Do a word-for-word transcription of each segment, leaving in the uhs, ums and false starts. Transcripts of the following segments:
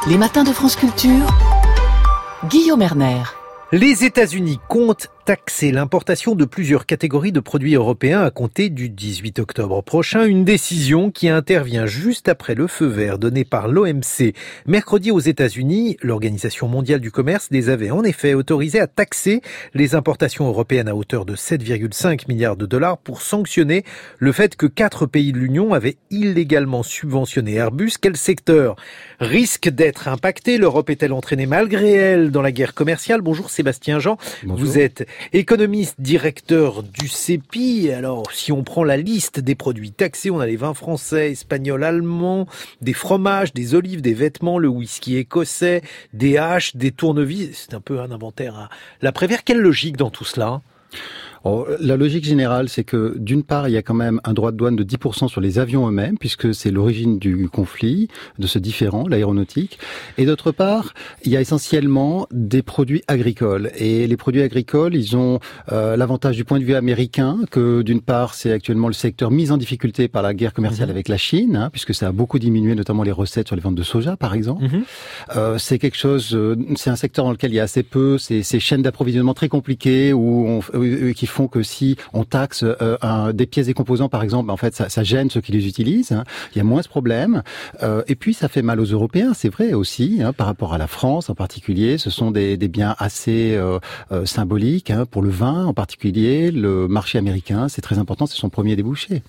Les matins de France Culture, Guillaume Erner. Les États-Unis comptent taxer l'importation de plusieurs catégories de produits européens à compter du dix-huit octobre prochain. Une décision qui intervient juste après le feu vert donné par l'O M C. Mercredi aux États-Unis, l'Organisation mondiale du commerce les avait en effet autorisés à taxer les importations européennes à hauteur de sept virgule cinq milliards de dollars pour sanctionner le fait que quatre pays de l'Union avaient illégalement subventionné Airbus. Quel secteur risque d'être impacté? L'Europe est-elle entraînée malgré elle dans la guerre commerciale? Bonjour Sébastien Jean. Bonjour. Vous êtes économiste, directeur du C E P I. Alors, si on prend la liste des produits taxés, on a les vins français, espagnols, allemands, des fromages, des olives, des vêtements, le whisky écossais, des haches, des tournevis. C'est un peu un inventaire à l'après-vert. Quelle logique dans tout cela ? Alors, la logique générale, c'est que d'une part, il y a quand même un droit de douane de dix pour cent sur les avions eux-mêmes, puisque c'est l'origine du conflit, de ce différend, l'aéronautique. Et d'autre part, il y a essentiellement des produits agricoles. Et les produits agricoles, ils ont euh, l'avantage du point de vue américain, que d'une part, c'est actuellement le secteur mis en difficulté par la guerre commerciale mmh. avec la Chine, hein, puisque ça a beaucoup diminué, notamment les recettes sur les ventes de soja, par exemple. Mmh. Euh, c'est quelque chose, euh, c'est un secteur dans lequel il y a assez peu, c'est ces chaînes d'approvisionnement très compliquées, où on, euh, qui font que si on taxe euh, un, des pièces et composants, par exemple, en fait, ça, ça gêne ceux qui les utilisent. Hein. Il y a moins ce problème. Euh, et puis, ça fait mal aux Européens, c'est vrai aussi, hein, par rapport à la France en particulier. Ce sont des, des biens assez euh, euh, symboliques, hein, pour le vin en particulier. Le marché américain, c'est très important, c'est son premier débouché.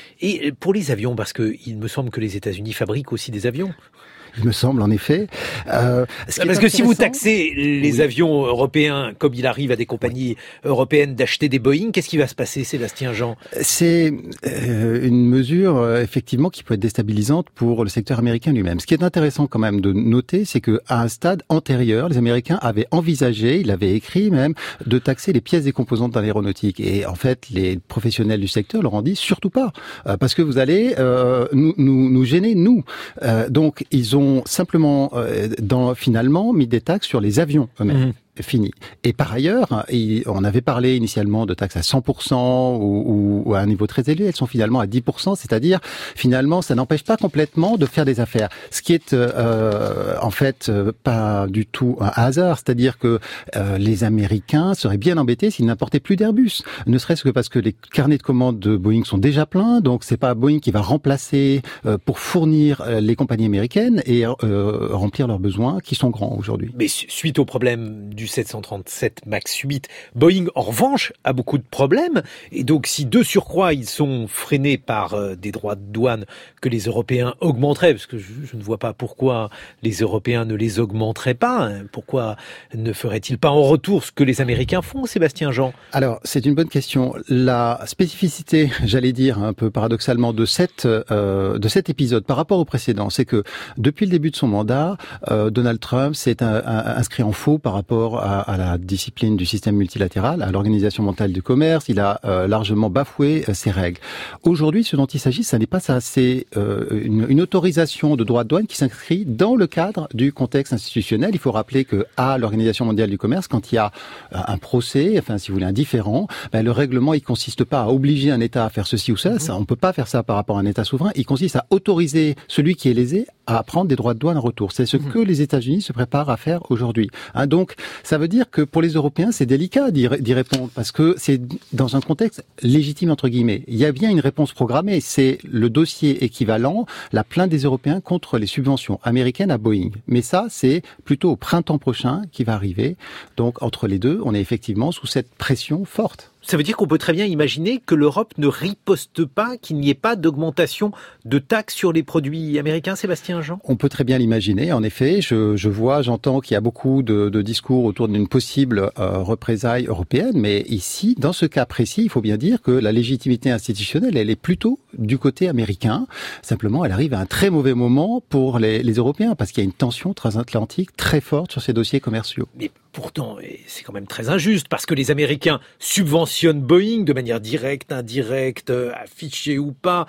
Et pour les avions, parce que il me semble que les États-Unis fabriquent aussi des avions. Il me semble, en effet. Euh, Parce que si vous taxez les oui. avions européens, comme il arrive à des compagnies oui. européennes d'acheter des Boeing, qu'est-ce qui va se passer, Sébastien Jean ? C'est euh, une mesure, euh, effectivement, qui peut être déstabilisante pour le secteur américain lui-même. Ce qui est intéressant quand même de noter, c'est qu'à un stade antérieur, les Américains avaient envisagé, ils l'avaient écrit même, de taxer les pièces et composantes dans l'aéronautique. Et en fait, les professionnels du secteur leur ont dit, surtout pas, euh, parce que vous allez euh, nous, nous, nous gêner, nous. Euh, donc, ils ont simplement, euh, dans, finalement, mis des taxes sur les avions eux-mêmes. Mmh. Fini. Et par ailleurs, on avait parlé initialement de taxes à cent pour cent ou, ou à un niveau très élevé. Elles sont finalement à dix pour cent, c'est-à-dire finalement, ça n'empêche pas complètement de faire des affaires. Ce qui est euh, en fait pas du tout un hasard, c'est-à-dire que euh, les Américains seraient bien embêtés s'ils n'importaient plus d'Airbus. Ne serait-ce que parce que les carnets de commandes de Boeing sont déjà pleins, donc c'est pas Boeing qui va remplacer euh, pour fournir euh, les compagnies américaines et euh, remplir leurs besoins qui sont grands aujourd'hui. Mais suite au problème du sept cent trente-sept Max huit, Boeing, en revanche, a beaucoup de problèmes. Et donc, si de surcroît, ils sont freinés par euh, des droits de douane que les Européens augmenteraient, parce que je, je ne vois pas pourquoi les Européens ne les augmenteraient pas, hein, pourquoi ne feraient-ils pas en retour ce que les Américains font, Sébastien Jean ? Alors, c'est une bonne question. La spécificité, j'allais dire un peu paradoxalement, de, cette, euh, de cet épisode par rapport au précédent, c'est que depuis le début de son mandat, euh, Donald Trump s'est un, un, inscrit en faux par rapport À, à la discipline du système multilatéral, à l'Organisation mondiale du commerce. Il a euh, largement bafoué euh, ses règles. Aujourd'hui, ce dont il s'agit, ça n'est pas ça, c'est euh, une, une autorisation de droit de douane qui s'inscrit dans le cadre du contexte institutionnel. Il faut rappeler que à l'Organisation mondiale du commerce, quand il y a euh, un procès, enfin si vous voulez un différend, ben, le règlement il consiste pas à obliger un État à faire ceci ou ça. ça on peut pas faire ça par rapport à un État souverain. Il consiste à autoriser celui qui est lésé à prendre des droits de douane en retour. C'est ce que les États-Unis se préparent à faire aujourd'hui. Hein, donc ça veut dire que pour les Européens, c'est délicat d'y, d'y répondre parce que c'est dans un contexte légitime, entre guillemets. Il y a bien une réponse programmée, c'est le dossier équivalent, la plainte des Européens contre les subventions américaines à Boeing. Mais ça, c'est plutôt au printemps prochain qui va arriver. Donc, entre les deux, on est effectivement sous cette pression forte. Ça veut dire qu'on peut très bien imaginer que l'Europe ne riposte pas, qu'il n'y ait pas d'augmentation de taxes sur les produits américains, Sébastien Jean ? On peut très bien l'imaginer, en effet. Je, je vois, j'entends qu'il y a beaucoup de, de discours autour d'une possible euh, représaille européenne, mais ici, dans ce cas précis, il faut bien dire que la légitimité institutionnelle, elle est plutôt du côté américain. Simplement, elle arrive à un très mauvais moment pour les, les Européens, parce qu'il y a une tension transatlantique très forte sur ces dossiers commerciaux. Mais pourtant, c'est quand même très injuste, parce que les Américains subventionnent Boeing de manière directe, indirecte, affichée ou pas,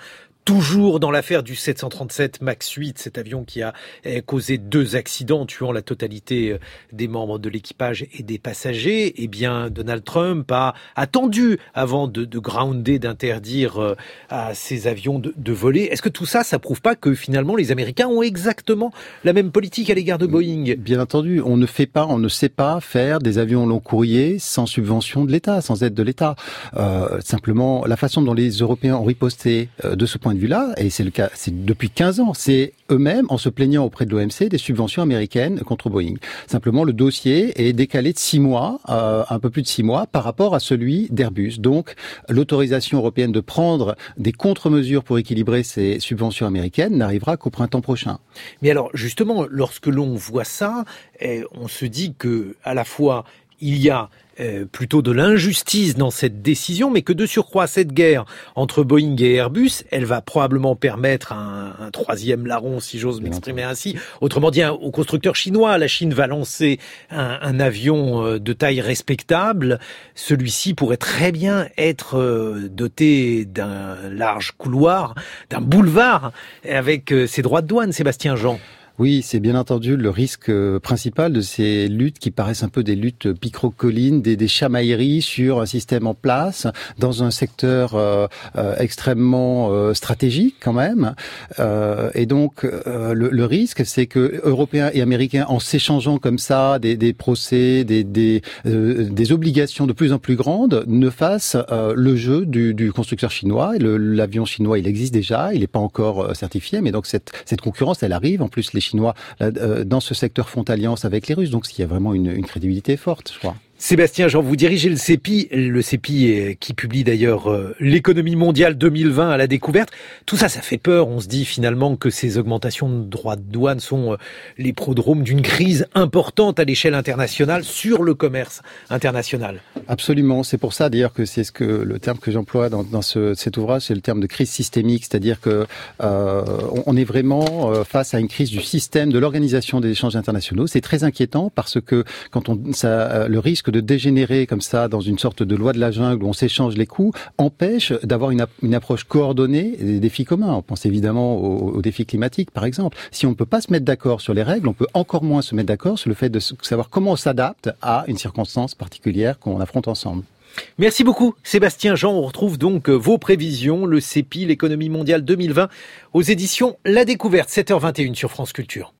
Toujours dans l'affaire du sept cent trente-sept MAX huit, cet avion qui a causé deux accidents tuant la totalité des membres de l'équipage et des passagers, eh bien Donald Trump a attendu avant de, de grounder, d'interdire à ces avions de, de voler. Est-ce que tout ça, ça prouve pas que finalement les Américains ont exactement la même politique à l'égard de Boeing? Bien entendu, on ne fait pas, on ne sait pas faire des avions long courrier sans subvention de l'État, sans aide de l'État. Euh, simplement, la façon dont les Européens ont riposté euh, de ce point de vue-là, et c'est le cas, c'est depuis quinze ans, c'est eux-mêmes en se plaignant auprès de l'O M C des subventions américaines contre Boeing. Simplement, le dossier est décalé de six mois, euh, un peu plus de six mois, par rapport à celui d'Airbus. Donc, l'autorisation européenne de prendre des contre-mesures pour équilibrer ces subventions américaines n'arrivera qu'au printemps prochain. Mais alors, justement, lorsque l'on voit ça, eh, on se dit que, à la fois, il y a Euh, plutôt de l'injustice dans cette décision, mais que de surcroît, cette guerre entre Boeing et Airbus, elle va probablement permettre un, un troisième larron, si j'ose m'exprimer ainsi. Autrement dit, aux constructeurs chinois, la Chine va lancer un, un avion de taille respectable. Celui-ci pourrait très bien être doté d'un large couloir, d'un boulevard, avec ses droits de douane, Sébastien Jean. Oui, c'est bien entendu le risque principal de ces luttes qui paraissent un peu des luttes picrocolines, des, des chamailleries sur un système en place, dans un secteur euh, euh, extrêmement euh, stratégique quand même. Euh, et donc, euh, le, le risque, c'est que Européens et Américains, en s'échangeant comme ça des, des procès, des, des, euh, des obligations de plus en plus grandes, ne fassent euh, le jeu du, du constructeur chinois. Et le, l'avion chinois, il existe déjà, il n'est pas encore certifié, mais donc cette, cette concurrence, elle arrive. En plus, les Chinois euh, dans ce secteur font alliance avec les Russes, donc il y a vraiment une, une crédibilité forte, je crois. Sébastien Jean, vous dirigez le C E P I, le C E P I qui publie d'ailleurs euh, l'économie mondiale deux mille vingt à la découverte. Tout ça, ça fait peur. On se dit finalement que ces augmentations de droits de douane sont euh, les prodromes d'une crise importante à l'échelle internationale sur le commerce international. Absolument. C'est pour ça d'ailleurs que c'est ce que le terme que j'emploie dans, dans ce, cet ouvrage, c'est le terme de crise systémique, c'est-à-dire que euh, on est vraiment euh, face à une crise du système de l'organisation des échanges internationaux. C'est très inquiétant parce que quand on ça, le risque de dégénérer comme ça dans une sorte de loi de la jungle où on s'échange les coûts empêche d'avoir une, une approche coordonnée des défis communs. On pense évidemment aux, aux défis climatiques, par exemple. Si on ne peut pas se mettre d'accord sur les règles, on peut encore moins se mettre d'accord sur le fait de savoir comment on s'adapte à une circonstance particulière qu'on affronte ensemble. Merci beaucoup Sébastien Jean. On retrouve donc vos prévisions, le C E P I, l'économie mondiale deux mille vingt, aux éditions La Découverte, sept heures vingt et une sur France Culture.